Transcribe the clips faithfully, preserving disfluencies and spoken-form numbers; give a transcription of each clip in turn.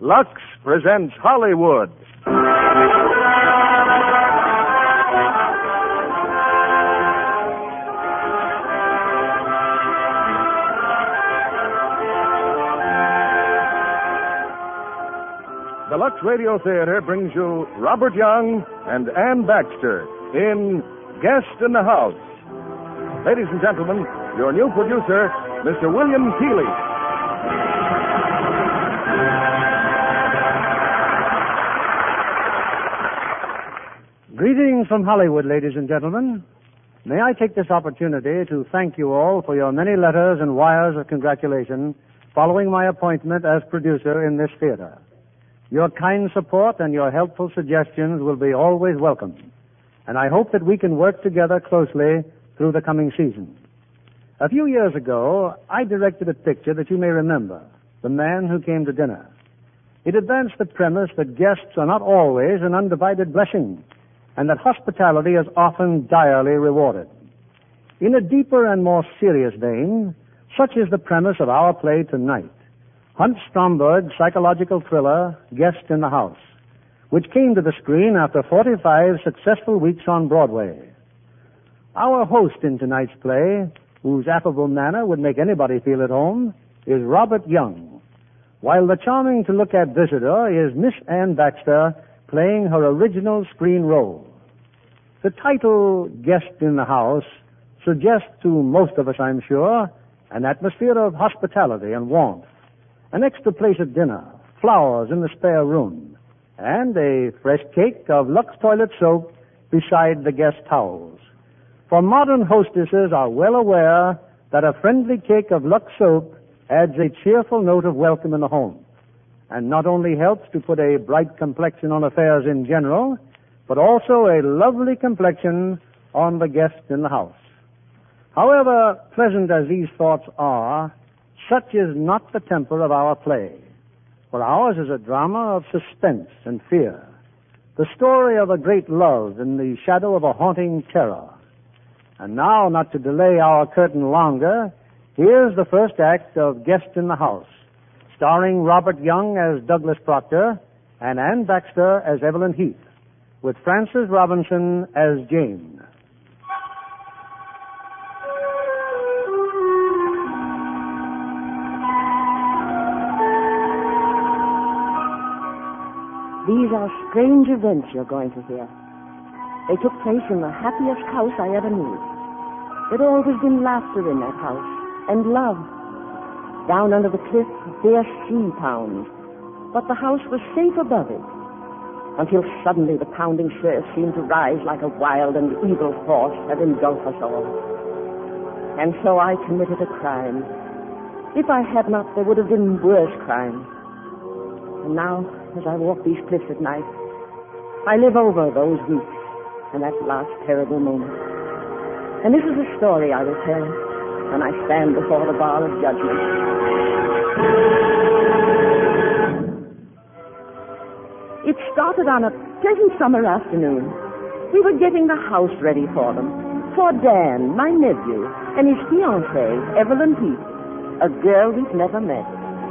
Lux presents Hollywood. The Lux Radio Theater brings you Robert Young and Ann Baxter in Guest in the House. Ladies and gentlemen, your new producer, Mister William Keighley. Greetings from Hollywood, ladies and gentlemen. May I take this opportunity to thank you all for your many letters and wires of congratulation following my appointment as producer in this theater. Your kind support and your helpful suggestions will be always welcome, and I hope that we can work together closely through the coming season. A few years ago, I directed a picture that you may remember, The Man Who Came to Dinner. It advanced the premise that guests are not always an undivided blessing, and that hospitality is often direly rewarded. In a deeper and more serious vein, such is the premise of our play tonight, Hunt Stromberg's psychological thriller, Guest in the House, which came to the screen after forty-five successful weeks on Broadway. Our host in tonight's play, whose affable manner would make anybody feel at home, is Robert Young, while the charming-to-look-at visitor is Miss Ann Baxter, playing her original screen role. The title, Guest in the House, suggests to most of us, I'm sure, an atmosphere of hospitality and warmth, an extra place at dinner, flowers in the spare room, and a fresh cake of Lux toilet soap beside the guest towels. For modern hostesses are well aware that a friendly cake of Lux soap adds a cheerful note of welcome in the home, and not only helps to put a bright complexion on affairs in general, but also a lovely complexion on the guest in the house. However pleasant as these thoughts are, such is not the temper of our play, for ours is a drama of suspense and fear, the story of a great love in the shadow of a haunting terror. And now, not to delay our curtain longer, here's the first act of Guest in the House, starring Robert Young as Douglas Proctor and Ann Baxter as Evelyn Heath, with Frances Robinson as Jane. These are strange events you're going to hear. They took place in the happiest house I ever knew. There'd always been laughter in that house, and love. Down under the cliff, a fierce sea pounds, but the house was safe above it, until suddenly the pounding surf seemed to rise like a wild and evil force that engulfed us all. And so I committed a crime. If I had not, there would have been worse crimes. And now, as I walk these cliffs at night, I live over those weeks and that last terrible moment. And this is a story I will tell when I stand before the bar of judgment. It started on a pleasant summer afternoon. We were getting the house ready for them, for Dan, my nephew, and his fiancée, Evelyn Heath, a girl we've never met.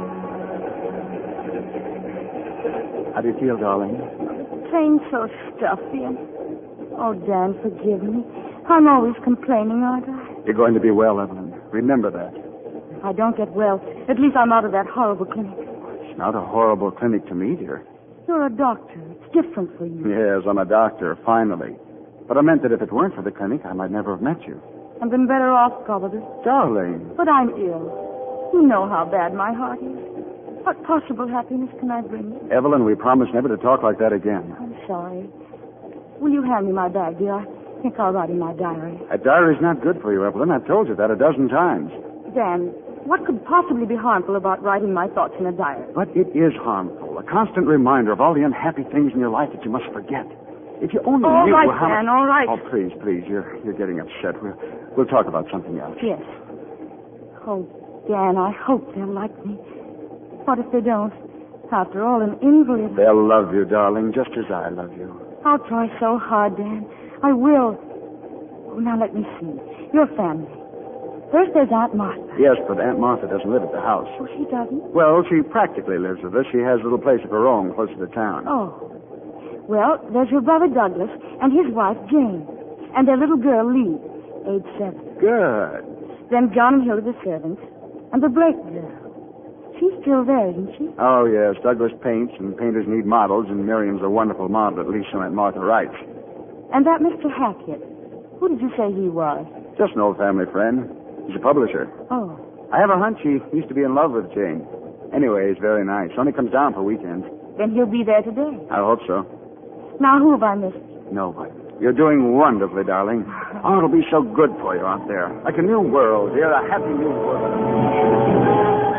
How do you feel, darling? Plain so stuffy. And... Oh, Dan, forgive me. I'm always complaining, aren't I? You're going to be well, Evelyn. Remember that. If I don't get well, at least I'm out of that horrible clinic. It's not a horrible clinic to me, dear. You're a doctor. It's different for you. Yes, I'm a doctor, finally. But I meant that if it weren't for the clinic, I might never have met you. I've been better off, probably. Darling. But I'm ill. You know how bad my heart is. What possible happiness can I bring you? Evelyn, we promise never to talk like that again. I'm sorry. Will you hand me my bag, dear? I think I'll write in my diary. A diary's not good for you, Evelyn. I've told you that a dozen times. Dan, what could possibly be harmful about writing my thoughts in a diary? But it is harmful. A constant reminder of all the unhappy things in your life that you must forget. If you only all knew right, how... Dan, all right. Oh, please, please. You're, you're getting upset. We'll, we'll talk about something else. Yes. Oh, Dan, I hope they'll like me. What if they don't? After all, an invalid... They'll love you, darling, just as I love you. I'll try so hard, Dan. I will. Oh, now let me see. Your family. First, there's Aunt Martha. Yes, but Aunt Martha doesn't live at the house. Oh, she doesn't? Well, she practically lives with us. She has a little place of her own closer to town. Oh. Well, there's your brother Douglas and his wife Jane. And their little girl Lee, age seven. Good. Then John and Hilda, the servants. And the Blake girl. She's still there, isn't she? Oh, yes. Douglas paints, and painters need models, and Miriam's a wonderful model, at least so Aunt Martha writes. And that Mister Hackett. Who did you say he was? Just an old family friend. He's a publisher. Oh. I have a hunch he used to be in love with Jane. Anyway, he's very nice. Only comes down for weekends. Then he'll be there today. I hope so. Now, who have I missed? Nobody. You're doing wonderfully, darling. Oh, it'll be so good for you out there. Like a new world, dear. A happy new world.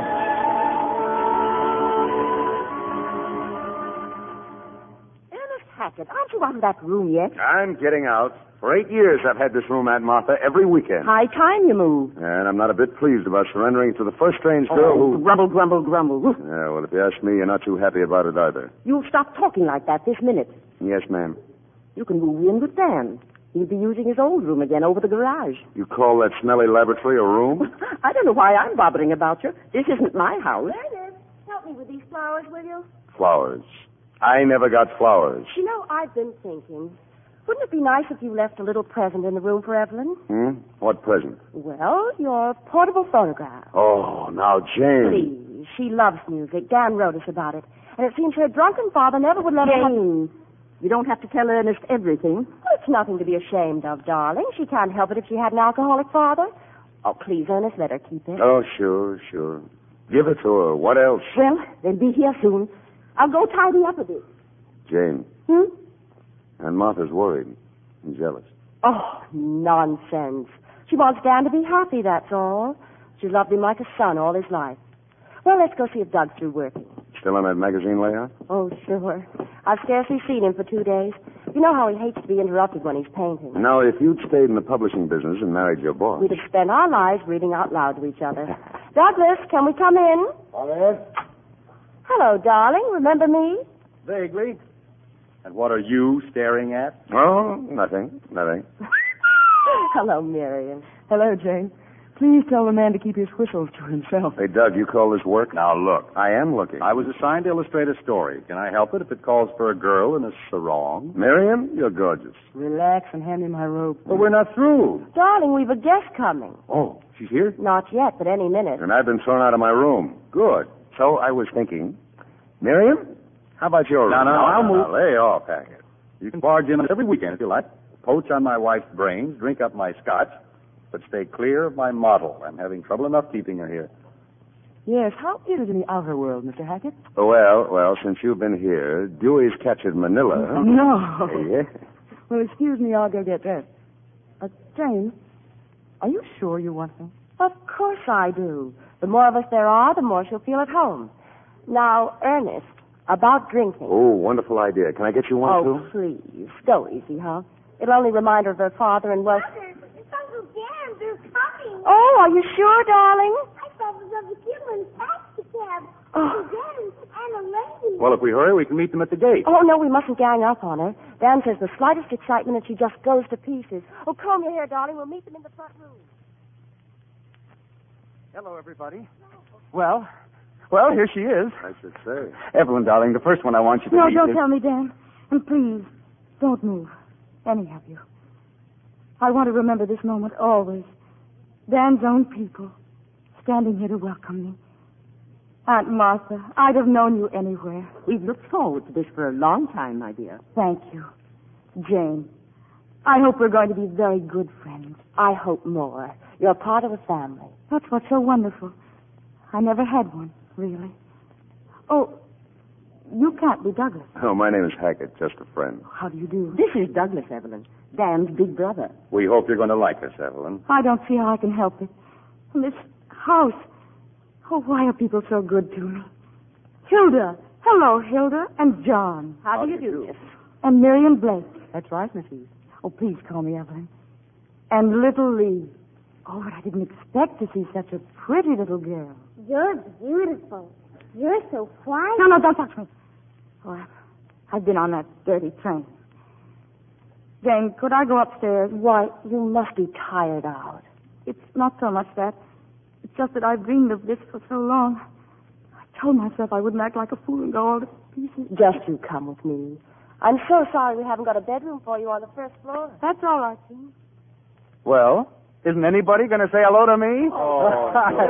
Hackett, aren't you out of that room yet? I'm getting out. For eight years I've had this room, Aunt Martha, every weekend. High time you moved. And I'm not a bit pleased about surrendering it to the first strange girl Oh, who... grumble, grumble, grumble. Yeah, well, if you ask me, you're not too happy about it either. You'll stop talking like that this minute. Yes, ma'am. You can move in with Dan. He'll be using his old room again over the garage. You call that smelly laboratory a room? I don't know why I'm bothering about you. This isn't my house. Ernest, help me with these flowers, will you? Flowers. I never got flowers. You know, I've been thinking, wouldn't it be nice if you left a little present in the room for Evelyn? Hmm? What present? Well, your portable phonograph. Oh, now, Jane. Please. She loves music. Dan wrote us about it. And it seems her drunken father never would let her... Jane, you don't have to tell Ernest everything. Well, it's nothing to be ashamed of, darling. She can't help it if she had an alcoholic father. Oh, please, Ernest, let her keep it. Oh, sure, sure. Give it to her. What else? Well, they'll be here soon. I'll go tidy up a bit. Jane. Hmm? And Martha's worried and jealous. Oh, nonsense. She wants Dan to be happy, that's all. She's loved him like a son all his life. Well, let's go see if Doug's through working. Still on that magazine layout? Oh, sure. I've scarcely seen him for two days. You know how he hates to be interrupted when he's painting. Now, if you'd stayed in the publishing business and married your boss... We'd have spent our lives reading out loud to each other. Douglas, can we come in? All right. Hello, darling. Remember me? Vaguely. And what are you staring at? Oh, nothing. Nothing. Hello, Miriam. Hello, Jane. Please tell the man to keep his whistles to himself. Hey, Doug, you call this work? Now, look. I am looking. I was assigned to illustrate a story. Can I help it if it calls for a girl in a sarong? Miriam, you're gorgeous. Relax and hand me my robe. But we're not through. Darling, we've a guest coming. Oh, she's here? Not yet, but any minute. And I've been thrown out of my room. Good. So I was thinking, Miriam, how about your No, room? no, no, I'll no, move. no, lay off, Hackett. You can barge in every weekend if you like. Poach on my wife's brains, drink up my scotch, but stay clear of my model. I'm having trouble enough keeping her here. Yes, how is it in the outer world, Mister Hackett? Well, well, since you've been here, Dewey's captured Manila. No. Yeah. Well, excuse me, I'll go get dressed. Uh, Jane, are you sure you want me? Of course I do. The more of us there are, the more she'll feel at home. Now, Ernest, about drinking. Oh, wonderful idea. Can I get you one, Oh, too? please. Go easy, huh? It'll only remind her of her father and was... It's Uncle Dan. They're coming. Oh, are you sure, darling? I thought it was Uncle Jim in taxi cab. Oh. Uncle Dan and a lady. Well, if we hurry, we can meet them at the gate. Oh, no, we mustn't gang up on her. Dan says the slightest excitement and she just goes to pieces. Oh, comb your hair, darling. We'll meet them in the front room. Hello, everybody. Well, well, here she is. I should say. Evelyn, darling, the first one I want you to No, meet don't is... tell me, Dan. And please, don't move. Any of you. I want to remember this moment always. Dan's own people, standing here to welcome me. Aunt Martha, I'd have known you anywhere. We've looked forward to this for a long time, my dear. Thank you. Jane, I hope we're going to be very good friends. I hope more. You're part of the family. That's what's so wonderful. I never had one, really. Oh, you can't be Douglas. Oh, my name is Hackett, just a friend. How do you do? This is Douglas, Evelyn. Dan's big brother. We hope you're going to like us, Evelyn. I don't see how I can help it. And this house. Oh, why are people so good to me? Hilda. Hello, Hilda. And John. How, do you do, this? And Miriam Blake. That's right, Missus Oh, please call me Evelyn. And little Lee. Oh, but I didn't expect to see such a pretty little girl. You're beautiful. You're so white. No, no, don't touch me. Oh, I've, I've been on that dirty train. Jane, could I go upstairs? Why, you must be tired out. It's not so much that. It's just that I've dreamed of this for so long. I told myself I wouldn't act like a fool and go all to pieces. Just you come with me. I'm so sorry we haven't got a bedroom for you on the first floor. That's all right, Jim. Well, isn't anybody going to say hello to me? Oh,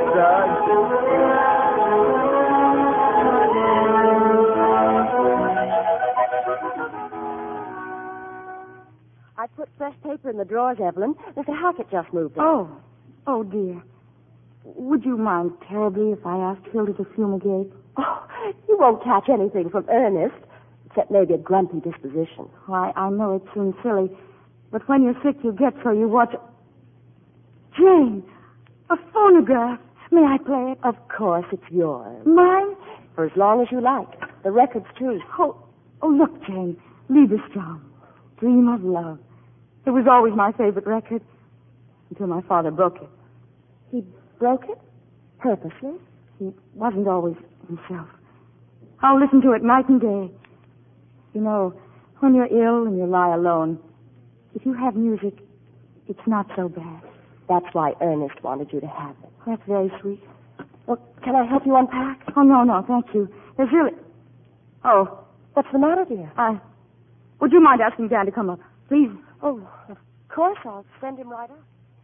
I put fresh paper in the drawers, Evelyn. Mister Hackett just moved in. Oh, oh, dear. Would you mind terribly if I asked Hilda to fumigate? Oh, you won't catch anything from Ernest, except maybe a grumpy disposition. Why, I know it seems silly, but when you're sick, you get so you watch... Jane, a phonograph. May I play it? Of course, it's yours. Mine? For as long as you like. The record's too. Oh, oh, look, Jane. Liebestraum. Dream of Love. It was always my favorite record until my father broke it. He broke it? Purposely? He wasn't always himself. I'll listen to it night and day. You know, when you're ill and you lie alone, if you have music, it's not so bad. That's why Ernest wanted you to have it. That's very sweet. Well, can I help you unpack? Oh, no, no, thank you. There's really... Oh, What's the matter, dear? I... Would you mind asking Dan to come up? Please. Oh, of course. I'll send him right up.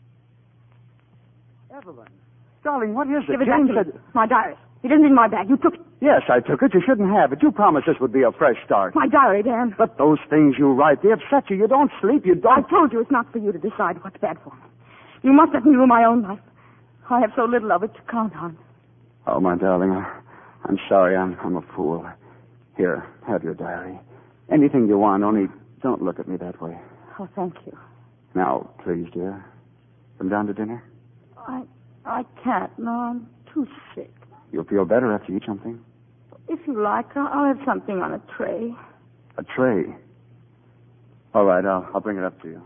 Evelyn. Darling, what is it? Give it Jane back to said... me. My diary. It isn't in my bag. You took it. Yes, I took it. You shouldn't have it. You promised this would be a fresh start. My diary, Dan. But those things you write, they upset you. You don't sleep. You I don't... told you it's not for you to decide what's bad for me. You must let me rule my own life. I have so little of it to count on. Oh, my darling, I, I'm sorry. I'm, I'm a fool. Here, have your diary. Anything you want, only don't look at me that way. Oh, thank you. Now, please, dear, come down to dinner. I I can't. No, I'm too sick. You'll feel better after you eat something. If you like, I'll I'll have something on a tray. A tray. All right, I'll, I'll bring it up to you.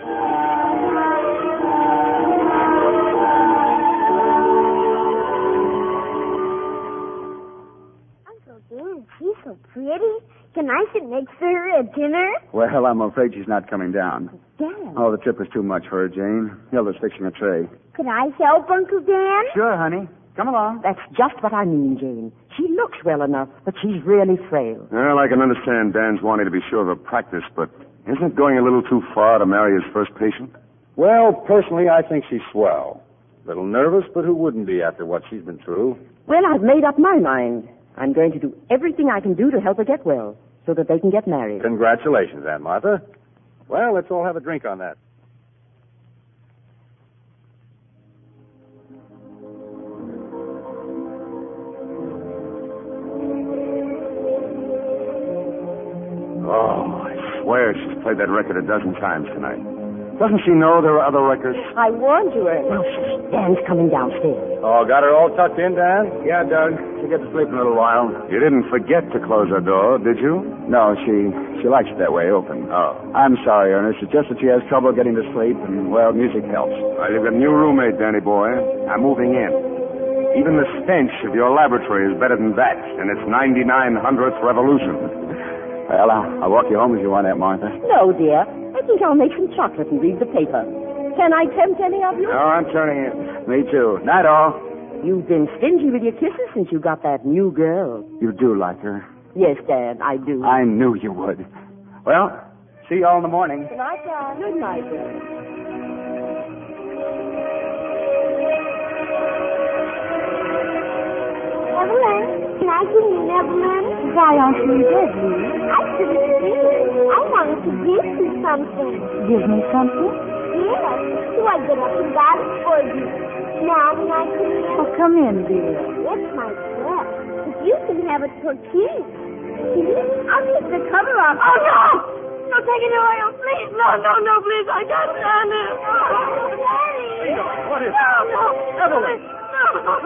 Uncle Dan, she's so pretty. Can I sit next to her at dinner? Well, I'm afraid she's not coming down. Dan. Oh, the trip was too much for her, Jane. Hilda's fixing a tray. Could I help, Uncle Dan? Sure, honey. Come along. That's just what I mean, Jane. She looks well enough, but she's really frail. Well, I can understand Dan's wanting to be sure of her practice, but isn't it going a little too far to marry his first patient? Well, personally, I think she's swell. A little nervous, but who wouldn't be after what she's been through? Well, I've made up my mind. I'm going to do everything I can do to help her get well, so that they can get married. Congratulations, Aunt Martha. Well, let's all have a drink on that. Oh, I swear she's played that record a dozen times tonight. Doesn't she know there are other records? I warned you, Ernest. Now, shh, Dan's coming downstairs. Oh, got her all tucked in, Dan? Yeah, Doug. She'll get to sleep in a little while. You didn't forget to close her door, did you? No, she she likes it that way, open. Oh. I'm sorry, Ernest. It's just that she has trouble getting to sleep, and, well, music helps. Well, you've got a new roommate, Danny boy. I'm moving in. Even the stench of your laboratory is better than that in its ninety-nine hundredth revolution. Well, I'll, I'll walk you home if you want, Aunt Martha. No, dear. I think I'll make some chocolate and read the paper. Can I tempt any of you? No, I'm turning it. Me too. Night, all. You've been stingy with your kisses since you got that new girl. You do like her. Yes, Dad, I do. I knew you would. Well, see you all in the morning. Good night, Dad. Good night, Dad. Evelyn, can I give you Evelyn? Why aren't you in bed, Lee? I couldn't sleep. I wanted to give you something. Give me something? Yes. So I get up and got it for you. Now can I come in? Oh, come in, dear. It's my dress. But you can have it for keys. See? I'll take the cover off. Oh, no! No, take it away. Oh, please. No, no, no, please. I can't stand it. Oh, Daddy. What is it? No, no. Evelyn. No.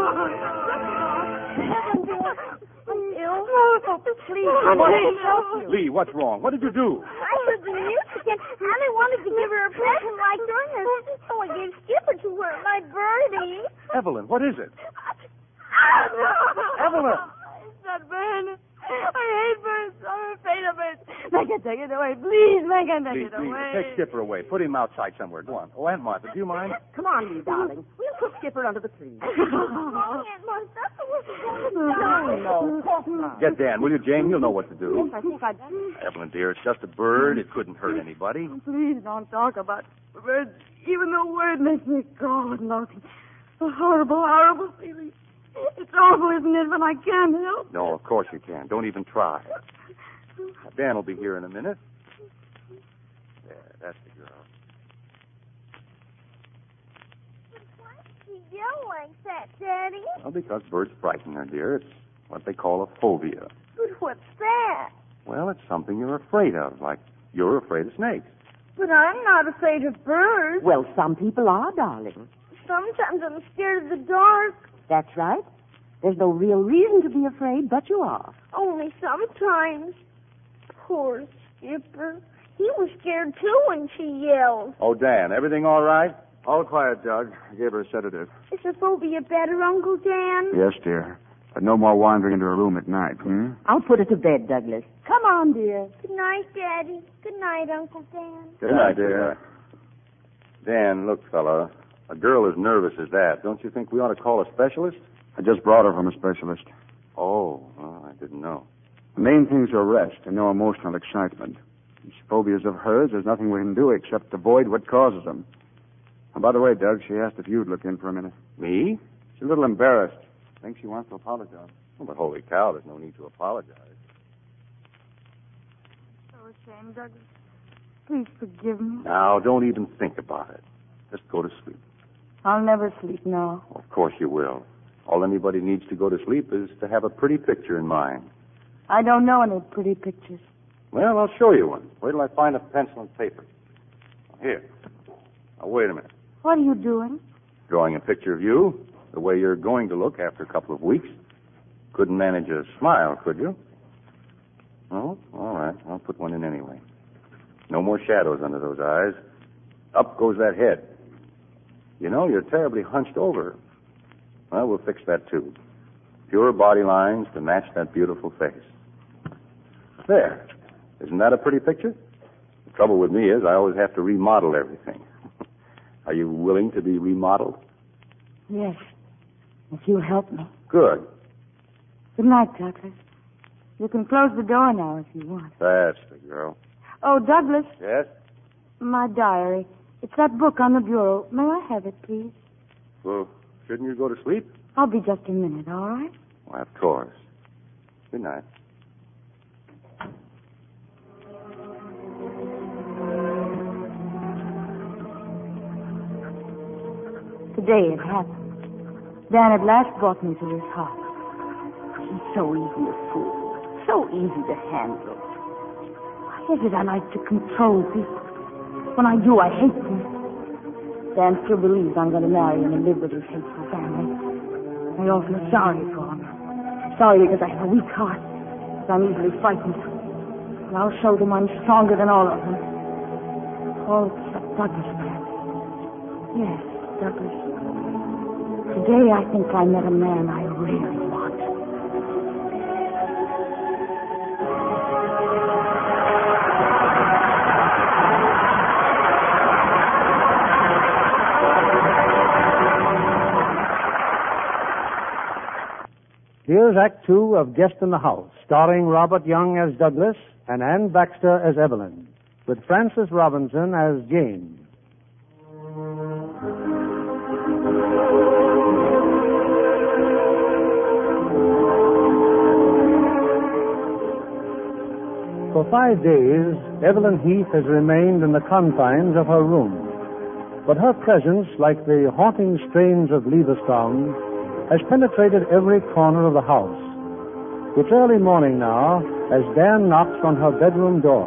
I'm ill. Please, please help me. Lee, what's wrong? What did you do? I heard the music and I wanted to give her a present like Ernest. So I gave Skipper to her, my birdie. Evelyn, what is it? Ah, no. Evelyn. It's not burn. I hate birds I'm afraid of it. Make it take it away. Please, make it take Please, it please, away. take Skipper away. Put him outside somewhere. Go on. Oh, Aunt Martha, do you mind? Come on, Lee, darling. We'll put Skipper under the tree. Oh, Aunt Martha, that's the worst thing No, no, of course not. Get Dan, will you, Jane? You'll know what to do. Yes, I think I'd... Evelyn, dear, it's just a bird. It couldn't hurt anybody. Please don't talk about words. Even the word makes me cold and naughty. A horrible, horrible feeling. It's awful, isn't it? But I can't help. No, of course you can. Don't even try. Dan will be here in a minute. There, that's the girl. Why did you yell like that, Daddy? Well, because birds frighten her, dear. It's what they call a phobia. But what's that? Well, it's something you're afraid of, like you're afraid of snakes. But I'm not afraid of birds. Well, some people are, darling. Sometimes I'm scared of the dark. That's right. There's no real reason to be afraid, but you are. Only sometimes. Poor Skipper. He was scared, too, when she yelled. Oh, Dan, everything all right? All quiet, Doug. I gave her a sedative. Is the phobia better, Uncle Dan? Yes, dear. But no more wandering into her room at night, hmm? I'll put her to bed, Douglas. Come on, dear. Good night, Daddy. Good night, Uncle Dan. Good night, dear. Dan, look, fella, a girl as nervous as that, don't you think we ought to call a specialist? I just brought her from a specialist. Oh, well, I didn't know. The main thing's her rest and no emotional excitement. These phobias of hers, there's nothing we can do except avoid what causes them. And by the way, Doug, she asked if you'd look in for a minute. Me? She's a little embarrassed. Thinks she wants to apologize. Oh, but holy cow, there's no need to apologize. So ashamed, Douglas. Please forgive me. Now, don't even think about it. Just go to sleep. I'll never sleep now. Of course you will. All anybody needs to go to sleep is to have a pretty picture in mind. I don't know any pretty pictures. Well, I'll show you one. Wait till I find a pencil and paper. Here. Now, wait a minute. What are you doing? Drawing a picture of you, the way you're going to look after a couple of weeks. Couldn't manage a smile, could you? No? All right. I'll put one in anyway. No more shadows under those eyes. Up goes that head. You know, you're terribly hunched over. Well, we'll fix that, too. Pure body lines to match that beautiful face. There. Isn't that a pretty picture? The trouble with me is I always have to remodel everything. Are you willing to be remodeled? Yes. If you'll help me. Good. Good night, Douglas. You can close the door now if you want. That's the girl. Oh, Douglas, Yes? my diary. It's that book on the bureau. May I have it, please? Well, shouldn't you go to sleep? I'll be just a minute, all right? Why, of course. Good night. Today it happened. Dan at last brought me to his house. He's so easy to fool. So easy to handle. Why is it I like to control people? When I do, I hate them. Dan still believes I'm going to marry him and live with his hateful family. I all feel sorry for him. Sorry because I have a weak heart. Because I'm easily frightened. And I'll show them I'm stronger than all of them. All except Douglas, perhaps. Yes, Douglas. Today I think I met a man I really want. Here's Act Two of Guest in the House, starring Robert Young as Douglas and Anne Baxter as Evelyn, with Frances Robinson as Jane. For five days, Evelyn Heath has remained in the confines of her room. But her presence, like the haunting strains of Leverstown, has penetrated every corner of the house. It's early morning now as Dan knocks on her bedroom door.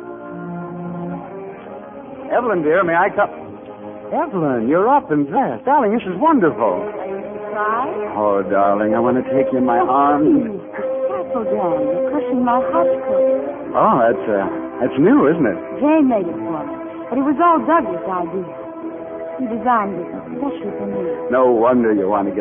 Evelyn, dear, may I come? Evelyn, you're up and dressed. Darling, this is wonderful. Right? Oh, darling, I want to take you in my arms. Please, careful, Dan. You're crushing my hot coat. Oh, that's, uh, that's new, isn't it? Jane made it for me. But it was all Douglas' idea. He designed it especially for me. No wonder you want to get up.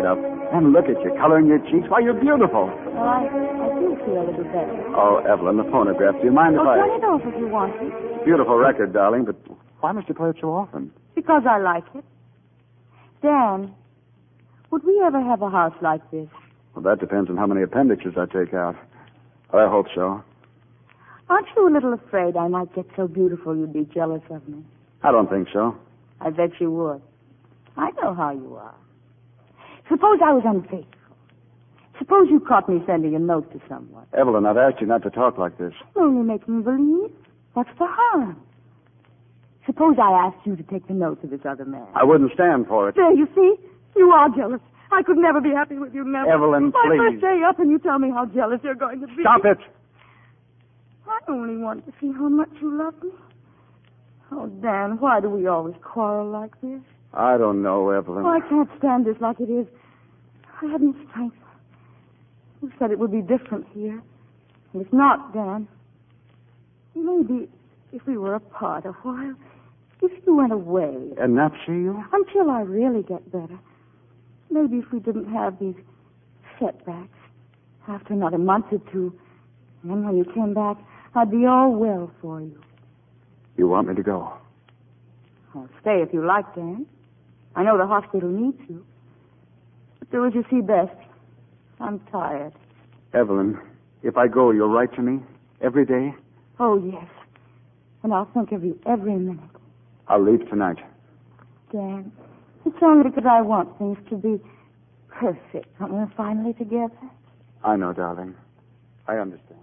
And look at you, coloring your cheeks. Why, you're beautiful. Well, I, I do feel a little better. Oh, Evelyn, the phonograph. Do you mind if Oh, I... turn it off if you want to. Beautiful record, darling, but why must you play it so often? Because I like it. Dan, would we ever have a house like this? Well, that depends on how many appendixes I take out. I hope so. Aren't you a little afraid I might get so beautiful you'd be jealous of me? I don't think so. I bet you would. I know how you are. Suppose I was unfaithful. Suppose you caught me sending a note to someone. Evelyn, I've asked you not to talk like this. I'm only making believe. What's the harm? Suppose I asked you to take the note to this other man. I wouldn't stand for it. There, you see? You are jealous. I could never be happy with you, never. Evelyn, My please. first day up and you tell me how jealous you're going to be. Stop it! I only want to see how much you love me. Oh, Dan, why do we always quarrel like this? I don't know, Evelyn. Oh, I can't stand this like it is. I haven't strength. You said it would be different here. And it's not, Dan. Maybe if we were apart a while, if you went away. And not see you? Until I really get better. Maybe if we didn't have these setbacks. After another month or two, and then when you came back, I'd be all well for you. You want me to go? I'll stay if you like, Dan. I know the hospital needs you. But do as you see best. I'm tired. Evelyn, if I go, you'll write to me every day? Oh, yes. And I'll think of you every minute. I'll leave tonight. Dan, it's only because I want things to be perfect when we're finally together. I know, darling. I understand.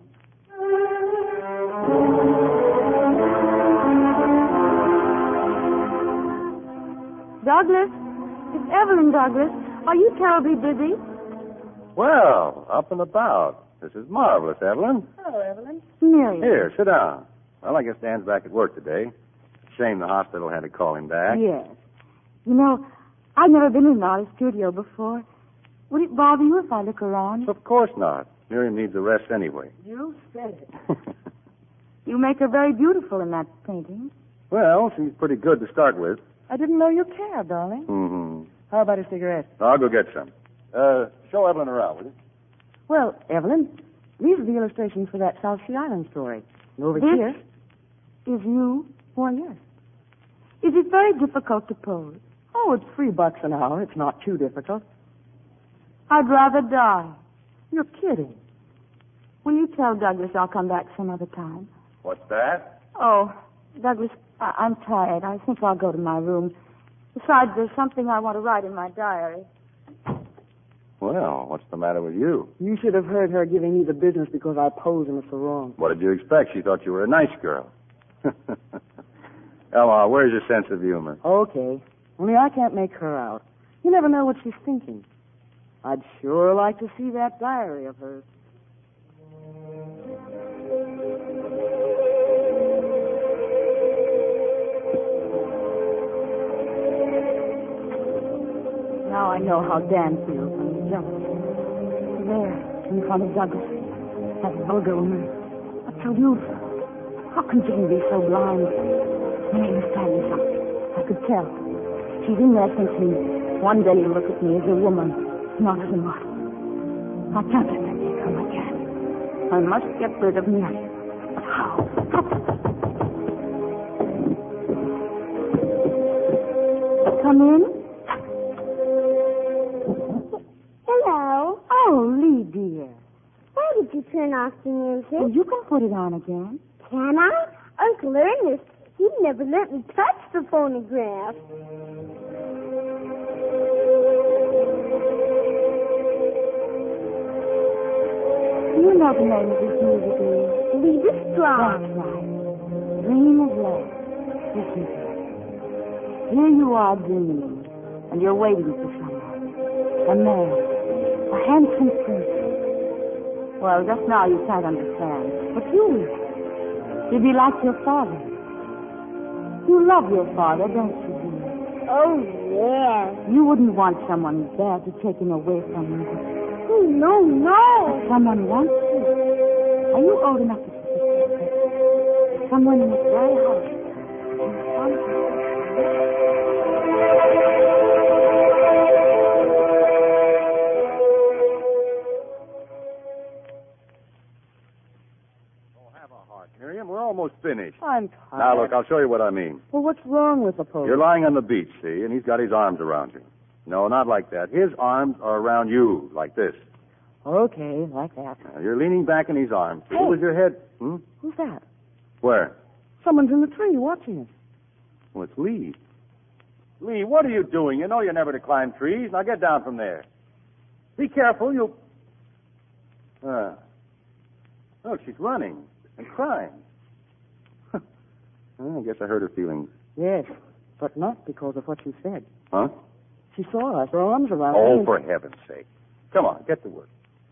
Douglas, it's Evelyn Douglas. Are you terribly busy? Well, up and about. This is marvelous, Evelyn. Hello, Evelyn. Miriam. Here, sit down. Well, I guess Dan's back at work today. Shame the hospital had to call him back. Yes. You know, I've never been in an artist studio before. Would it bother you if I look around? Of course not. Miriam needs a rest anyway. You said it. You make her very beautiful in that painting. Well, she's pretty good to start with. I didn't know you cared, darling. Mm-hmm. How about a cigarette? I'll go get some. Uh, show Evelyn around, will you? Well, Evelyn, these are the illustrations for that South Sea Island story. And over This here... is you? Why, yes. Is it very difficult to pose? Oh, it's three bucks an hour. It's not too difficult. I'd rather die. You're kidding. Will you tell Douglas I'll come back some other time? What's that? Oh, Douglas, I- I'm tired. I think I'll go to my room. Besides, there's something I want to write in my diary. Well, what's the matter with you? You should have heard her giving me the business because I pose in it so wrong. What did you expect? She thought you were a nice girl. Ella, where's your sense of humor? Okay. Only I can't make her out. You never know what she's thinking. I'd sure like to see that diary of hers. Now I know how Dan feels when he's jealous. There, in front of Douglas, that vulgar woman. What's so beautiful? How can Jane be so blind? Mary was standing something. I could tell. She's in there thinking, one day you'll look at me as a woman, not as a model. I can't let that day come again. I must get rid of Mary. But how? Come in. Hello. Oh, Lee, dear. Why did you turn off the music? Well, you can put it on again. Can I? Uncle Ernest, he never let me touch the phonograph. You know the name of this music, Lee. Leave it That's strong. right. Dream of love. Listen to it. Here you are dreaming, and you're waiting for someone. A man. A handsome prince. Well, just now you can't understand. But you will. He'd be like your father. You love your father, don't you, dear? Oh, yeah. You wouldn't want someone bad to take him away from you. Oh, no, no. But someone wants you. Are you old enough to suspect? Someone in this very house. Miriam, we're almost finished. I'm tired. Now, look, I'll show you what I mean. Well, what's wrong with the pose? You're lying on the beach, see, and he's got his arms around you. No, not like that. His arms are around you, like this. Okay, like that. Now, you're leaning back in his arms. Hey. With your head... Hmm? Who's that? Where? Someone's in the tree watching us. Well, it's Lee. Lee, what are you doing? You know you're never to climb trees. Now get down from there. Be careful, you'll... Ah. Look, she's running and crying. Well, I guess I hurt her feelings. Yes, but not because of what you said. Huh? She saw us, her arms around Oh, us. for heaven's sake. Come on, get to work.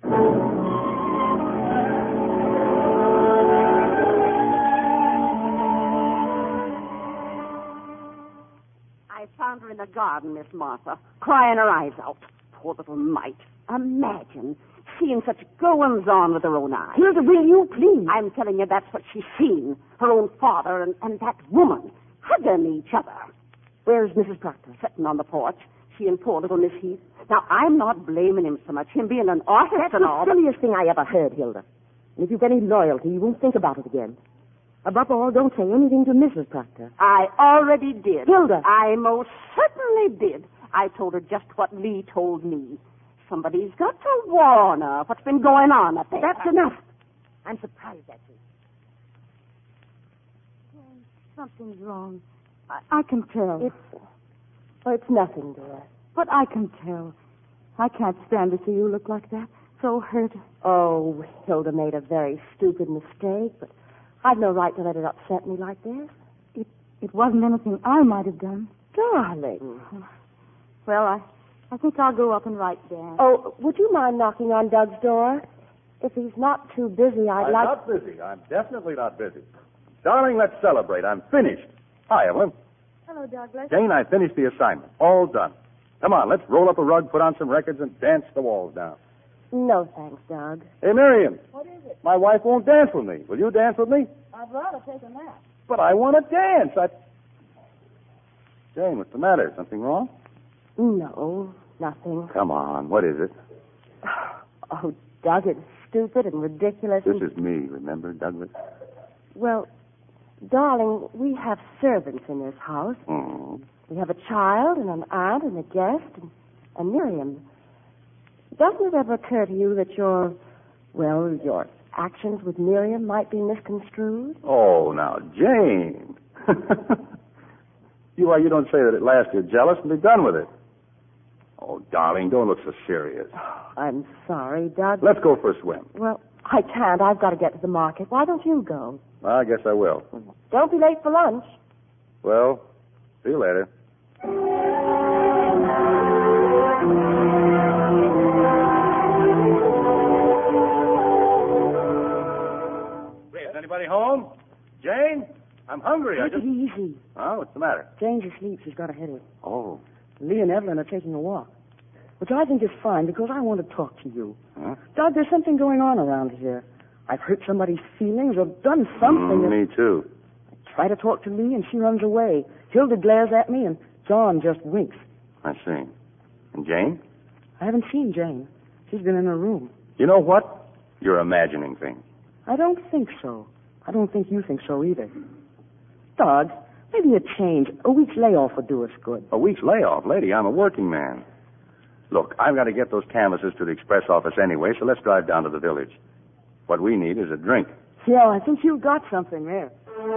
I found her in the garden, Miss Martha, crying her eyes out. Poor little mite. Imagine seeing such goings-on with her own eyes. Hilda, will you please? I'm telling you that's what she's seen. Her own father and, and that woman hugging each other. Where's Missus Proctor? Sitting on the porch. She and poor little Miss Heath. Now, I'm not blaming him so much, him being an artist That's and the all. but- silliest thing I ever heard, Hilda. And if you've any loyalty, you won't think about it again. Above all, don't say anything to Missus Proctor. I already did. Hilda. I most certainly did. I told her just what Lee told me. Somebody's got to warn her what's been going on up there. That's enough. I'm surprised at you. Something's wrong. I, I can tell. It's, oh, it's nothing, dear. But I can tell. I can't stand to see you look like that. So hurt. Oh, Hilda made a very stupid mistake, but I've no right to let it upset me like this. It it wasn't anything I might have done. Darling. Well, I I think I'll go up and write Dan. Oh, would you mind knocking on Doug's door? If he's not too busy, I'd I'm like... not busy. I'm definitely not busy. Darling, let's celebrate. I'm finished. Hi, Evelyn. Hello, Douglas. Jane, I finished the assignment. All done. Come on, let's roll up a rug, put on some records, and dance the walls down. No, thanks, Doug. Hey, Miriam. What is it? My wife won't dance with me. Will you dance with me? I'd rather take a nap. But I want to dance. I... Jane, what's the matter? Something wrong? No, nothing. Come on. What is it? Oh, Doug, it's stupid and ridiculous. This and... is me, remember, Douglas? Well, darling, we have servants in this house. Mm-hmm. We have a child and an aunt and a guest and, and Miriam. Doesn't it ever occur to you that your, well, your actions with Miriam might be misconstrued? Oh, now, Jane. you, why, you don't say that at last you're jealous and be done with it. Oh, darling, don't look so serious. I'm sorry, Doug. Let's go for a swim. Well, I can't. I've got to get to the market. Why don't you go? I guess I will. Don't be late for lunch. Well, see you later. Is anybody home? Jane? I'm hungry. I Take just... it easy. Oh, what's the matter? Jane's asleep. She's got a headache. Oh. Lee and Evelyn are taking a walk, which I think is fine because I want to talk to you. Huh? Doug, there's something going on around here. I've hurt somebody's feelings or done something. Mm, that... me too. I try to talk to Lee and she runs away. Hilda glares at me and John just winks. I see. And Jane? I haven't seen Jane. She's been in her room. You know what? You're imagining things. I don't think so. I don't think you think so either. Doug, maybe a change, a week's layoff would do us good. A week's layoff? Lady, I'm a working man. Look, I've got to get those canvases to the express office anyway, so let's drive down to the village. What we need is a drink. Yeah, I think you've got something there.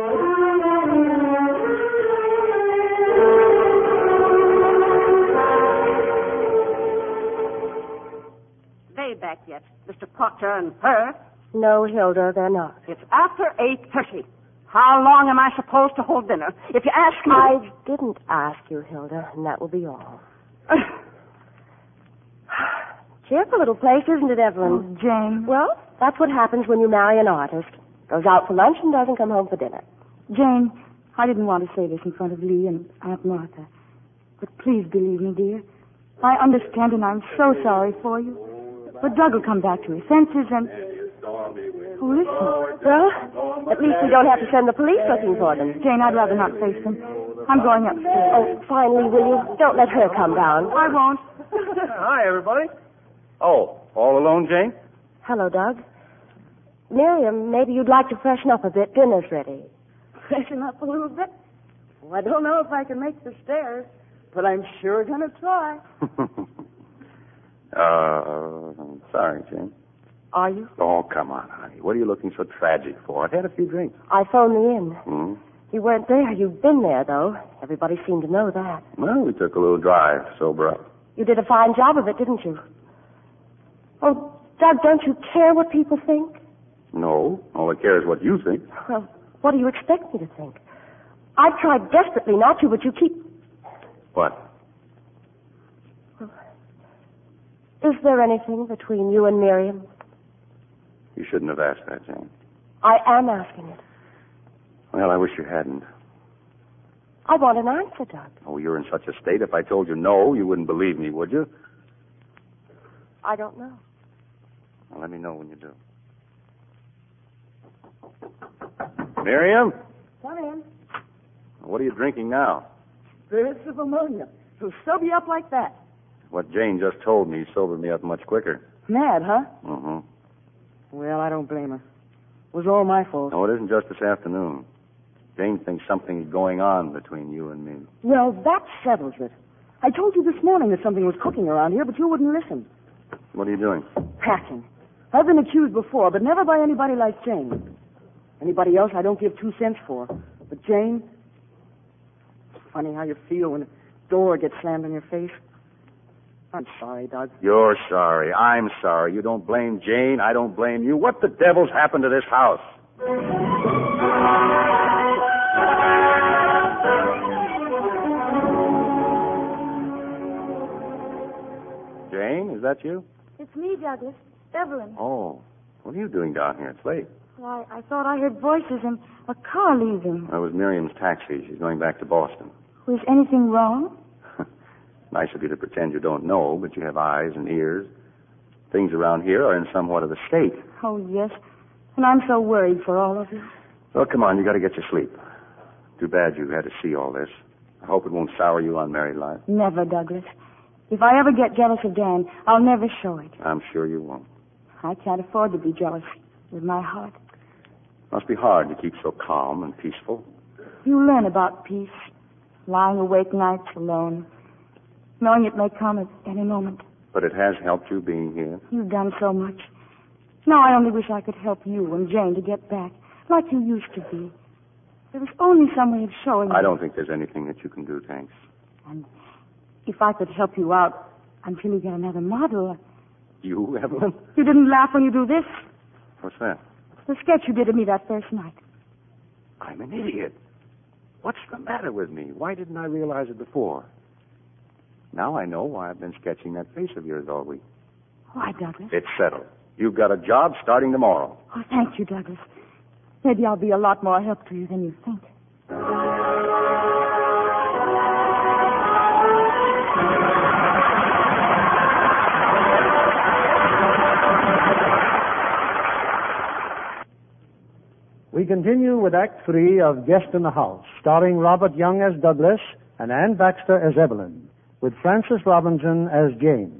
They back yet, Mister Proctor and her. No, Hilda, they're not. It's after eight thirty. How long am I supposed to hold dinner? If you ask me... I didn't ask you, Hilda, and that will be all. Cheerful little place, isn't it, Evelyn? Oh, Jane. Well, that's what happens when you marry an artist. Goes out for lunch and doesn't come home for dinner. Jane, I didn't want to say this in front of Lee and Aunt Martha. But please believe me, dear. I understand and I'm so sorry for you. But Doug will come back to his senses and... Oh, listen. Well, at least we don't have to send the police looking for them. Jane, I'd rather not face them. I'm going upstairs. Oh, finally, will you? Don't let her come down. I won't. Hi, everybody. Oh, all alone, Jane? Hello, Doug. Miriam, maybe you'd like to freshen up a bit. Dinner's ready. Freshen up a little bit? Well, I don't know if I can make the stairs, but I'm sure going to try. uh, sorry, Jane. Are you? Oh, come on, honey. What are you looking so tragic for? I've had a few drinks. I phoned the inn. Hmm? You weren't there. You've been there, though. Everybody seemed to know that. Well, we took a little drive, sober up. You did a fine job of it, didn't you? Oh, Doug, don't you care what people think? No. All I care is what you think. Well, what do you expect me to think? I've tried desperately not to, but you keep... What? Is there anything between you and Miriam? You shouldn't have asked that, Jane. I am asking it. Well, I wish you hadn't. I want an answer, Doug. Oh, you're in such a state. If I told you no, you wouldn't believe me, would you? I don't know. Well, let me know when you do. Miriam? Come in. What are you drinking now? Spirits of ammonia. It'll sober you up like that. What Jane just told me sobered me up much quicker. Mad, huh? Mm-hmm. Well, I don't blame her. It was all my fault. No, it isn't just this afternoon. Jane thinks something's going on between you and me. Well, that settles it. I told you this morning that something was cooking around here, but you wouldn't listen. What are you doing? Packing. I've been accused before, but never by anybody like Jane. Anybody else I don't give two cents for. But Jane, it's funny how you feel when a door gets slammed in your face. I'm sorry, Doug. You're sorry. I'm sorry. You don't blame Jane. I don't blame you. What the devil's happened to this house? Jane, is that you? It's me, Douglas. Evelyn. Oh, what are you doing down here? It's late. Why, I thought I heard voices and a car leaving. That was Miriam's taxi. She's going back to Boston. Was anything wrong? Nice of you to pretend you don't know, but you have eyes and ears. Things around here are in somewhat of a state. Oh, yes. And I'm so worried for all of you. Well, come on, you got to get your sleep. Too bad you had to see all this. I hope it won't sour you on married life. Never, Douglas. If I ever get jealous of Dan, I'll never show it. I'm sure you won't. I can't afford to be jealous with my heart. Must be hard to keep so calm and peaceful. You learn about peace, lying awake nights alone, knowing it may come at any moment. But it has helped you being here. You've done so much. Now I only wish I could help you and Jane to get back, like you used to be. There was only some way of showing I you. don't think there's anything that you can do, thanks. And if I could help you out until you get another model. You, Evelyn? You didn't laugh when you do this? What's that? The sketch you did of me that first night. I'm an idiot. What's the matter with me? Why didn't I realize it before? Now I know why I've been sketching that face of yours all week. Why, Douglas? It's settled. You've got a job starting tomorrow. Oh, thank you, Douglas. Maybe I'll be a lot more help to you than you think. We continue with Act Three of Guest in the House, starring Robert Young as Douglas and Ann Baxter as Evelyn, with Frances Robinson as Jane.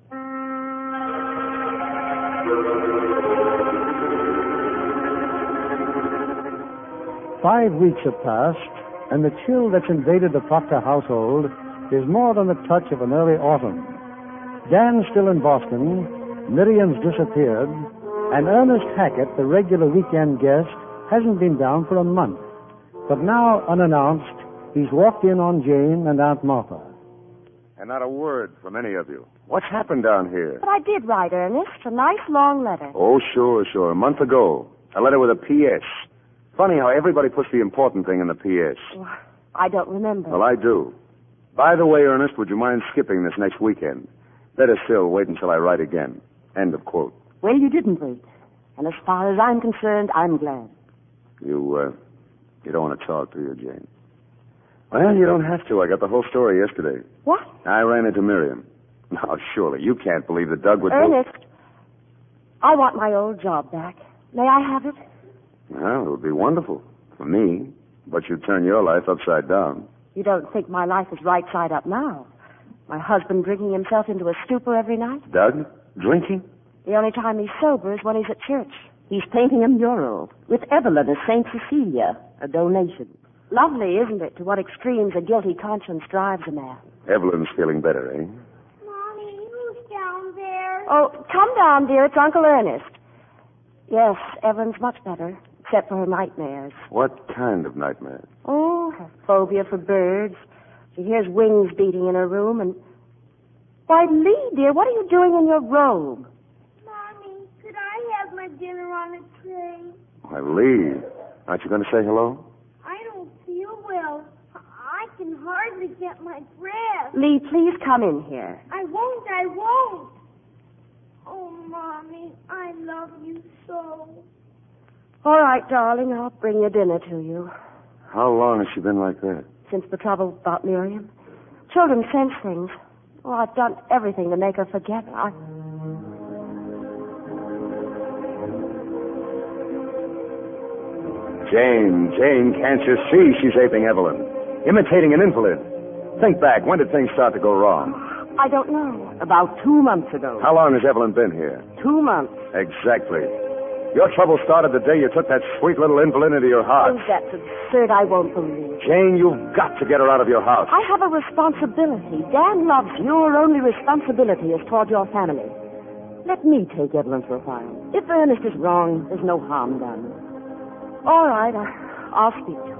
Five weeks have passed, and the chill that's invaded the Proctor household is more than the touch of an early autumn. Dan's still in Boston, Miriam's disappeared, and Ernest Hackett, the regular weekend guest, hasn't been down for a month. But now, unannounced, he's walked in on Jane and Aunt Martha. And not a word from any of you. What's happened down here? But I did write, Ernest. A nice long letter. Oh, sure, sure. A month ago. A letter with a P S Funny how everybody puts the important thing in the P S Well, I don't remember. Well, I do. By the way, Ernest, would you mind skipping this next weekend? Better still, wait until I write again. End of quote. Well, you didn't wait. And as far as I'm concerned, I'm glad. You, uh, you don't want to talk, do you, Jane? Well, you don't have to. I got the whole story yesterday. What? I ran into Miriam. Now, surely, you can't believe that Doug would... Ernest, I want my old job back. May I have it? Well, it would be wonderful. For me. But you'd turn your life upside down. You don't think my life is right side up now? My husband drinking himself into a stupor every night? Doug? Drinking? The only time he's sober is when he's at church. He's painting a mural with Evelyn as Saint Cecilia, a donation. Lovely, isn't it, to what extremes a guilty conscience drives a man? Evelyn's feeling better, eh? Mommy, who's down there? Oh, come down, dear. It's Uncle Ernest. Yes, Evelyn's much better, except for her nightmares. What kind of nightmare? Oh, her phobia for birds. She hears wings beating in her room and... Why, Lee, dear, what are you doing in your robe? Mommy, could I have my dinner on a tray? Why, Lee, aren't you going to say hello? I don't feel well. I can hardly get my breath. Lee, please come in here. I won't, I won't. Oh, Mommy, I love you so. All right, darling, I'll bring your dinner to you. How long has she been like that? Since the trouble about Miriam. Children sense things. Oh, I've done everything to make her forget. I... Jane, Jane, can't you see she's aping Evelyn? Imitating an invalid. Think back. When did things start to go wrong? I don't know. About two months ago. How long has Evelyn been here? Two months. Exactly. Your trouble started the day you took that sweet little invalid into your heart. Oh, that's absurd. I won't believe. Jane, you've got to get her out of your house. I have a responsibility. Dan loves you. Your only responsibility is toward your family. Let me take Evelyn for a while. If Ernest is wrong, there's no harm done. All right, I, I'll speak to him.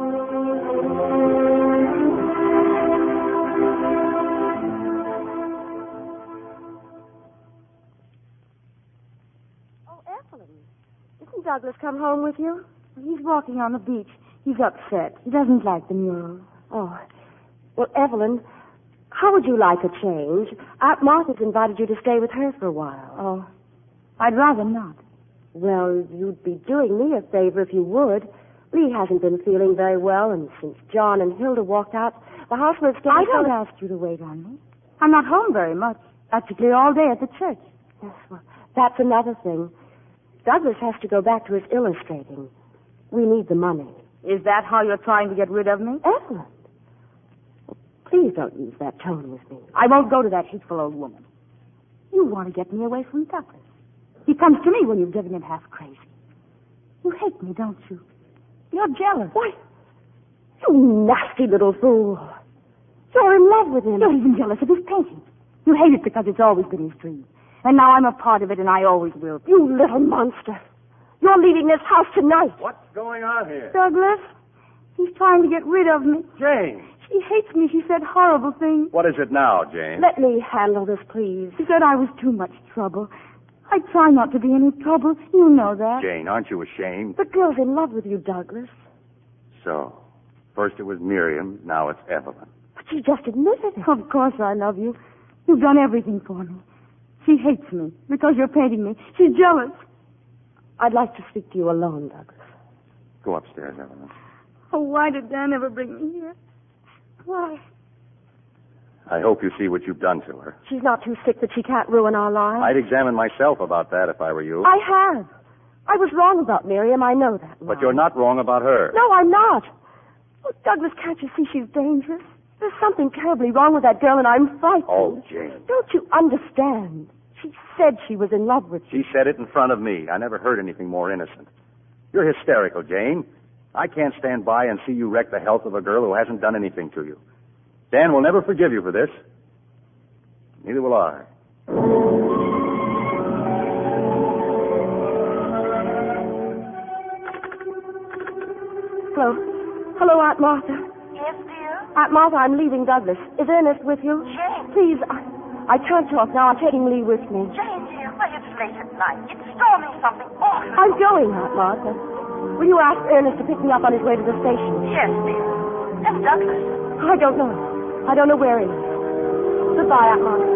Oh, Evelyn, didn't Douglas come home with you? He's walking on the beach. He's upset. He doesn't like the mural. Oh, well, Evelyn, how would you like a change? Aunt Martha's invited you to stay with her for a while. Oh, I'd rather not. Well, you'd be doing me a favor if you would. Lee hasn't been feeling very well, and since John and Hilda walked out, the housemaid's getting... I don't so... ask you to wait on me. I'm not home very much. Practically all day at the church. Yes, well, that's another thing. Douglas has to go back to his illustrating. We need the money. Is that how you're trying to get rid of me? Evelyn, please don't use that tone with me. I won't go to that hateful old woman. You want to get me away from Douglas. He comes to me when you've driven him half crazy. You hate me, don't you? You're jealous. Why, you nasty little fool. You're in love with him. You're even jealous of his painting. You hate it because it's always been his dream. And now I'm a part of it, and I always will be. You little monster. You're leaving this house tonight. What's going on here? Douglas, he's trying to get rid of me. Jane! She hates me. She said horrible things. What is it now, Jane? Let me handle this, please. She said I was too much trouble. I try not to be any trouble. You know that. Jane, aren't you ashamed? The girl's in love with you, Douglas. So, first it was Miriam, now it's Evelyn. But she just admitted it. Of course I love you. You've done everything for me. She hates me because you're painting me. She's jealous. I'd like to speak to you alone, Douglas. Go upstairs, Evelyn. Oh, why did Dan ever bring me here? Why? I hope you see what you've done to her. She's not too sick that she can't ruin our lives. I'd examine myself about that if I were you. I have. I was wrong about Miriam. I know that now. But you're not wrong about her. No, I'm not. Oh, Douglas, can't you see she's dangerous? There's something terribly wrong with that girl, and I'm frightened. Oh, Jane. Don't you understand? She said she was in love with you. She said it in front of me. I never heard anything more innocent. You're hysterical, Jane. I can't stand by and see you wreck the health of a girl who hasn't done anything to you. Dan will never forgive you for this. Neither will I. Hello. Hello, Aunt Martha. Yes, dear? Aunt Martha, I'm leaving Douglas. Is Ernest with you? Jane. Please, I, I can't talk now. I'm taking Lee with me. Jane, dear, well, it's late at night. It's storming something awful. I'm going, Aunt Martha. Will you ask Ernest to pick me up on his way to the station? Yes, dear. And Douglas? I don't know. I don't know where he is. Goodbye, Aunt Martha.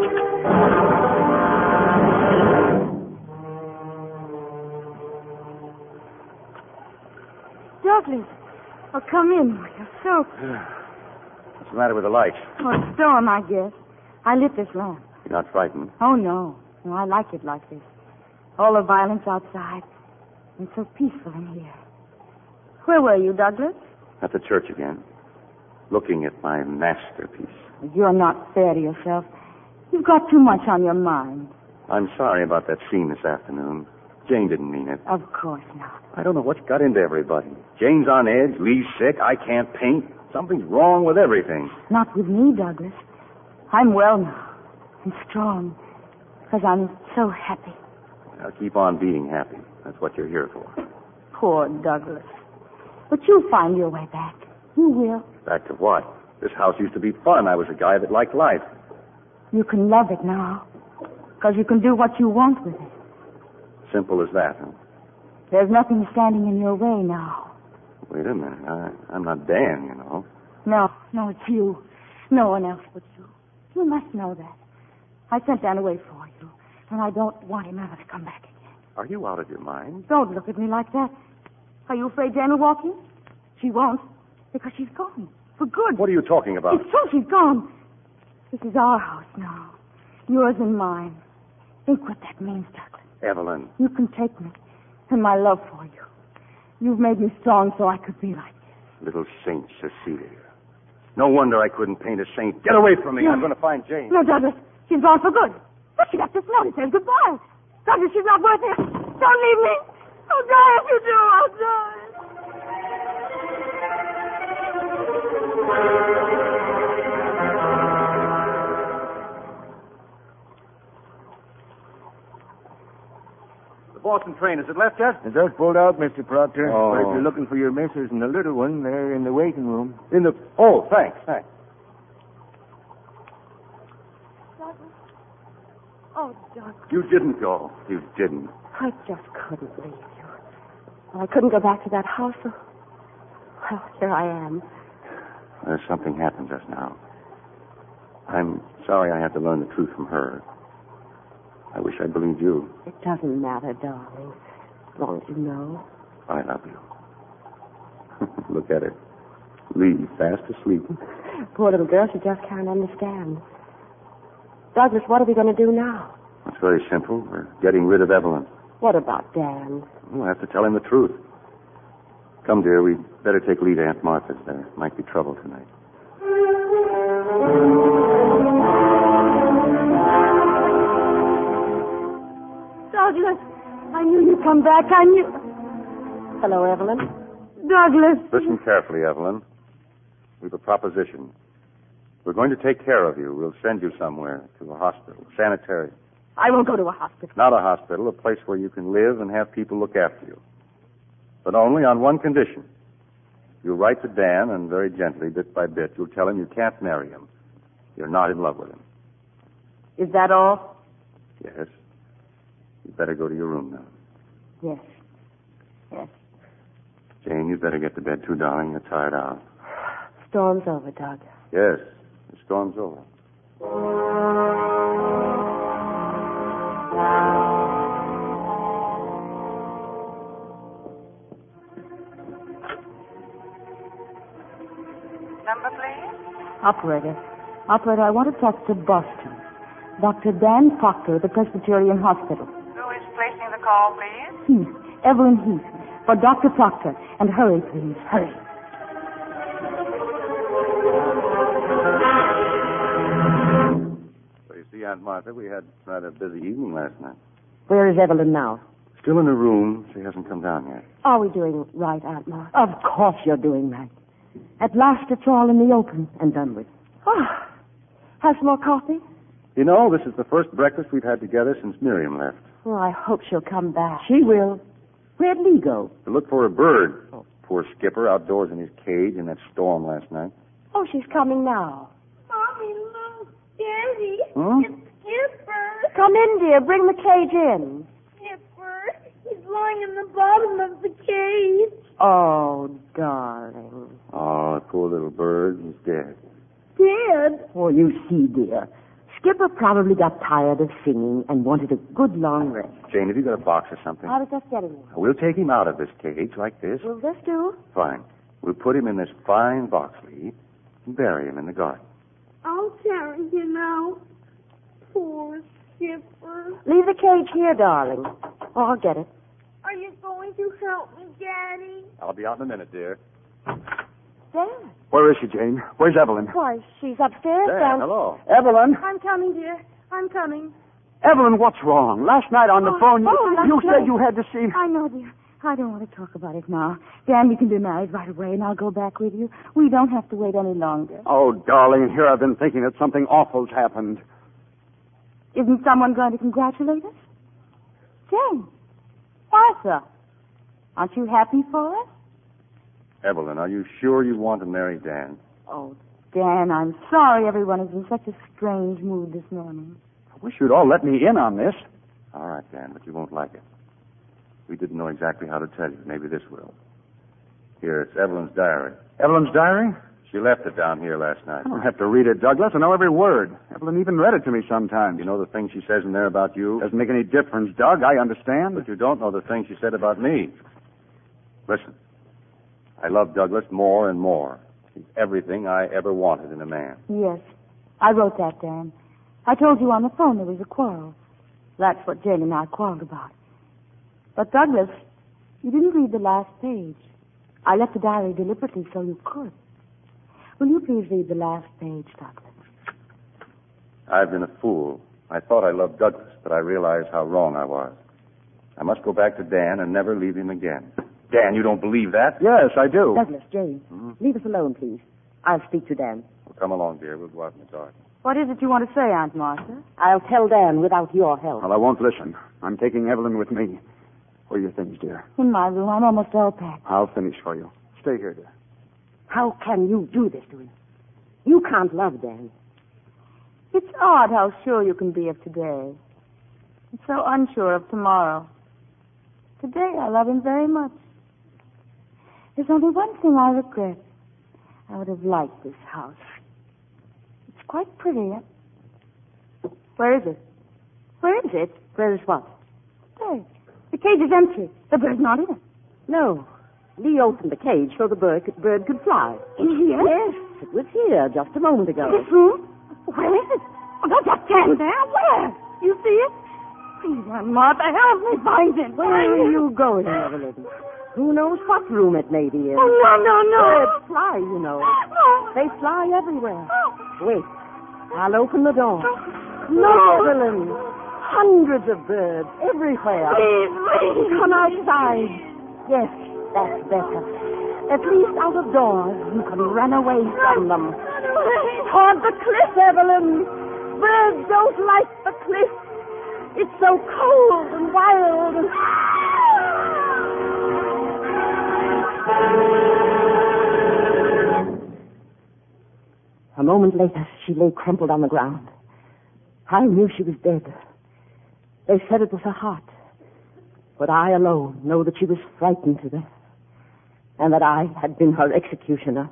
Douglas. Oh, come in. You're so... What's the matter with the lights? Oh, a storm, I guess. I lit this lamp. You're not frightened? Oh, no. No, I like it like this. All the violence outside. It's so peaceful in here. Where were you, Douglas? At the church again. Looking at my masterpiece. You're not fair to yourself. You've got too much on your mind. I'm sorry about that scene this afternoon. Jane didn't mean it. Of course not. I don't know what's got into everybody. Jane's on edge, Lee's sick, I can't paint. Something's wrong with everything. Not with me, Douglas. I'm well now and strong because I'm so happy. Now keep on being happy. That's what you're here for. Poor Douglas. But you'll find your way back. You will. Back to what? This house used to be fun. I was a guy that liked life. You can love it now because you can do what you want with it. Simple as that, huh? There's nothing standing in your way now. Wait a minute. I, I'm not Dan, you know. No, no, it's you. No one else but you. You must know that. I sent Dan away for you, and I don't want him ever to come back again. Are you out of your mind? Don't look at me like that. Are you afraid Jan will walk in? She won't, because she's gone. For good. What are you talking about? It's true, she's gone. This is our house now. Yours and mine. Think what that means, Douglas. Evelyn. You can take me and my love for you. You've made me strong so I could be like this. Little Saint Cecilia. No wonder I couldn't paint a saint. Get away from me. No. I'm going to find Jane. No, Douglas. She's gone for good. But she left this note. It says goodbye. Douglas, she's not worth it. Don't leave me. I'll die if you do. I'll die. The Boston train, is it left yet? It just pulled out, Mister Proctor. Oh. But if you're looking for your missus and the little one, they're in the waiting room. In the... Oh, thanks, thanks. Douglas. Oh, Douglas. You didn't go. You didn't. I just couldn't leave you. Well, I couldn't go back to that house. So... Well, here I am. There's something happened just now. I'm sorry I had to learn the truth from her. I wish I believed you. It doesn't matter, darling, as long as you know. I love you. Look at her. Lee, fast asleep. Poor little girl, she just can't understand. Douglas, what are we going to do now? It's very simple. We're getting rid of Evelyn. What about Dan? We'll have to tell him the truth. Come, dear, we'd better take Lee to Aunt Martha's. There might be trouble tonight. Douglas, I knew you'd come back. I knew... Hello, Evelyn. Douglas. Listen carefully, Evelyn. We've a proposition. We're going to take care of you. We'll send you somewhere, to a hospital, sanitarium. I won't go to a hospital. Not a hospital, a place where you can live and have people look after you. But only on one condition. You'll write to Dan, and very gently, bit by bit, you'll tell him you can't marry him. You're not in love with him. Is that all? Yes. You'd better go to your room now. Yes. Yes. Jane, you'd better get to bed too, darling. You're tired out. Storm's over, Doug. Yes, the storm's over. Number, please? Operator. Operator, I want to talk to Boston. Doctor Dan Proctor at the Presbyterian Hospital. Who is placing the call, please? Heath. Evelyn Heath. For Doctor Proctor. And hurry, please. Hurry. So you see, Aunt Martha, we had rather a busy evening last night. Where is Evelyn now? Still in her room. She hasn't come down yet. Are we doing right, Aunt Martha? Of course you're doing right. At last it's all in the open and done with. Oh, have some more coffee? You know, this is the first breakfast we've had together since Miriam left. Oh, I hope she'll come back. She will. Where'd Lee go? To look for a bird. Oh. Poor Skipper outdoors in his cage in that storm last night. Oh, she's coming now. Mommy, look, Daddy. Hmm? It's Skipper. Come in, dear. Bring the cage in. Skipper. He's lying in the bottom of the cage. Oh, darling. Oh, poor little bird. He's dead. Dead? Oh, you see, dear. Skipper probably got tired of singing and wanted a good long rest. Jane, have you got a box or something? I was just getting one. We'll take him out of this cage like this. Will this do? Fine. We'll put him in this fine box, Lee, and bury him in the garden. I'll carry him out. Poor Skipper. Leave the cage here, darling. Oh, I'll get it. Are you going to help me, Daddy? I'll be out in a minute, dear. Dad. Where is she, Jane? Where's Evelyn? Why, she's upstairs Dan, down... hello. Evelyn? I'm coming, dear. I'm coming. Evelyn, what's wrong? Last night on the Oh, phone, you, oh, last you said night. you had to see... I know, dear. I don't want to talk about it now. Dan, we can be married right away, and I'll go back with you. We don't have to wait any longer. Oh, darling, here I've been thinking that something awful's happened. Isn't someone going to congratulate us? Jane. Martha. Aren't you happy for us? Evelyn, are you sure you want to marry Dan? Oh, Dan, I'm sorry everyone is in such a strange mood this morning. I wish you'd all let me in on this. All right, Dan, but you won't like it. We didn't know exactly how to tell you. Maybe this will. Here, it's Evelyn's diary. Evelyn's diary? She left it down here last night. I don't have to read it, Douglas. I know every word. Evelyn even read it to me sometimes. You know the things she says in there about you? Doesn't make any difference, Doug. I understand. But you don't know the things she said about me. Listen. I love Douglas more and more. He's everything I ever wanted in a man. Yes. I wrote that, Dan. I told you on the phone there was a quarrel. That's what Jane and I quarreled about. But, Douglas, you didn't read the last page. I left the diary deliberately so you could. Will you please read the last page, Douglas? I've been a fool. I thought I loved Douglas, but I realized how wrong I was. I must go back to Dan and never leave him again. Dan, you don't believe that? Yes, I do. Douglas, Jane, Mm-hmm. leave us alone, please. I'll speak to Dan. Well, come along, dear. We'll go out in the dark. What is it you want to say, Aunt Martha? I'll tell Dan without your help. Well, I won't listen. I'm taking Evelyn with me. Where are your things, dear? In my room. I'm almost all packed. I'll finish for you. Stay here, dear. How can you do this to him? You can't love Dan. It's odd how sure you can be of today. And so unsure of tomorrow. Today I love him very much. There's only one thing I regret. I would have liked this house. It's quite pretty. Eh? Where is it? Where is it? Where is what? There. The cage is empty. The bird's not in it. No. Lee opened the cage so the bird could, bird could fly. In here? Yes, it was here just a moment ago. This room? Where is it? Oh, don't just stand there. Where? You see it? Please, Aunt Martha, help me find it. Where are you going, Evelyn? Who knows what room it may be in? Oh, no, no, no. Birds fly, you know. Oh. They fly everywhere. Wait. I'll open the door. No. Look, Evelyn. Hundreds of birds everywhere. Please, please. Come outside. Yes, that's better. At least out of doors, you can run away from them. Toward the cliff, Evelyn. Birds don't like the cliff. It's so cold and wild and... A moment later, she lay crumpled on the ground. I knew she was dead. They said it was her heart. But I alone know that she was frightened to death, and that I had been her executioner.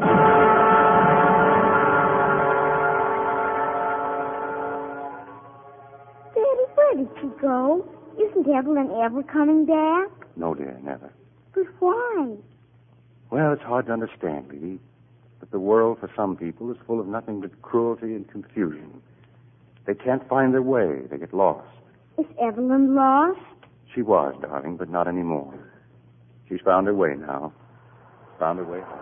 Daddy, where did she go? Isn't Evelyn ever coming back? No, dear, never. But why? Well, it's hard to understand, really. But the world, for some people, is full of nothing but cruelty and confusion. They can't find their way. They get lost. Is Evelyn lost? She was, darling, but not anymore. She's found her way now. Found her way home.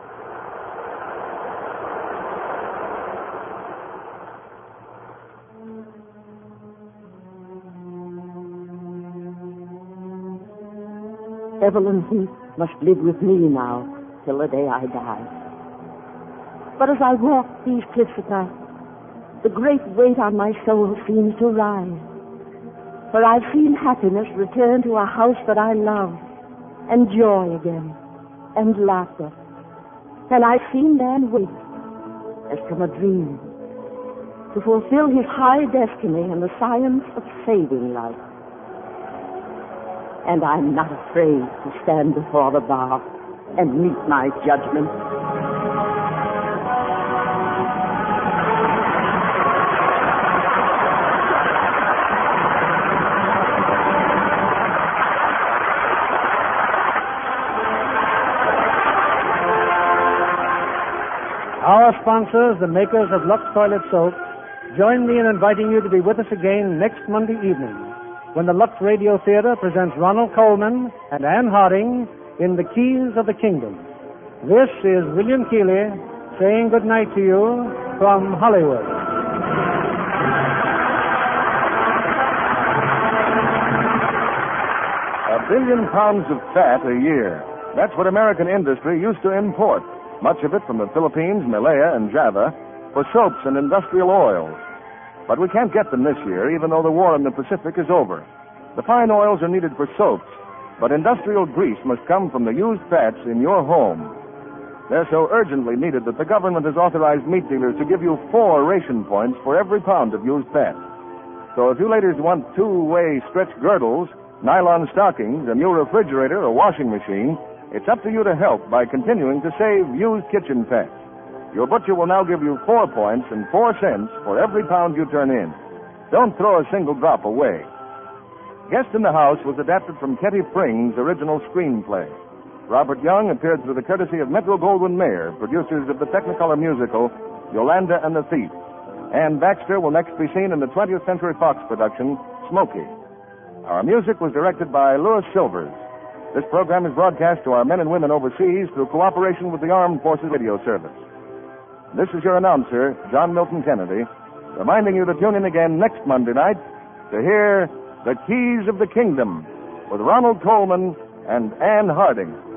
Evelyn Heath must live with me now till the day I die. But as I walk these cliffs at night, the great weight on my soul seems to rise. For I've seen happiness return to a house that I love, and joy again, and laughter. And I've seen Dan wait, as from a dream, to fulfill his high destiny in the science of saving life. And I'm not afraid to stand before the bar and meet my judgment. Our sponsors, the makers of Lux Toilet Soap, join me in inviting you to be with us again next Monday evening when the Lux Radio Theater presents Ronald Colman and Anne Harding in The Keys of the Kingdom. This is William Keighley saying good night to you from Hollywood. billion pounds of fat a year. That's what American industry used to import, much of it from the Philippines, Malaya, and Java, for soaps and industrial oils. But we can't get them this year, even though the war in the Pacific is over. The fine oils are needed for soaps, but industrial grease must come from the used fats in your home. They're so urgently needed that the government has authorized meat dealers to give you four ration points for every pound of used fat. So if you ladies want two-way stretch girdles, nylon stockings, a new refrigerator or washing machine, it's up to you to help by continuing to save used kitchen fat. Your butcher will now give you four points and four cents for every pound you turn in. Don't throw a single drop away. Guest in the House was adapted from Ketty Pring's original screenplay. Robert Young appeared through the courtesy of Metro-Goldwyn-Mayer, producers of the Technicolor musical Yolanda and the Thief. Anne Baxter will next be seen in the twentieth Century Fox production, Smokey. Our music was directed by Louis Silvers. This program is broadcast to our men and women overseas through cooperation with the Armed Forces Radio Service. This is your announcer, John Milton Kennedy, reminding you to tune in again next Monday night to hear The Keys of the Kingdom with Ronald Coleman and Ann Harding.